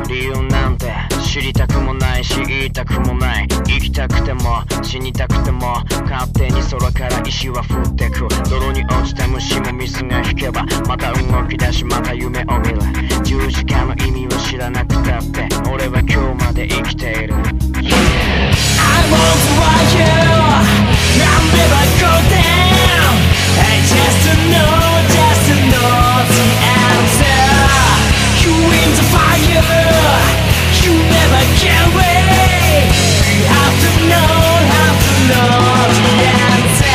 理由なんて知りたくもないし言いたくもない。生きたくても死にたくても勝手に空から石は降ってく。泥に落ちた虫も水が引けばまた動き出しまた夢を見る。十字架の意味を知らなくたって俺は今日まで生きている。 I want to rock you, I'll never go down. I just know the answer. You in the fire, you never can wait. You have to know the answer.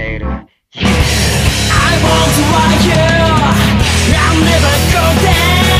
I want to rock you, I'll never go down.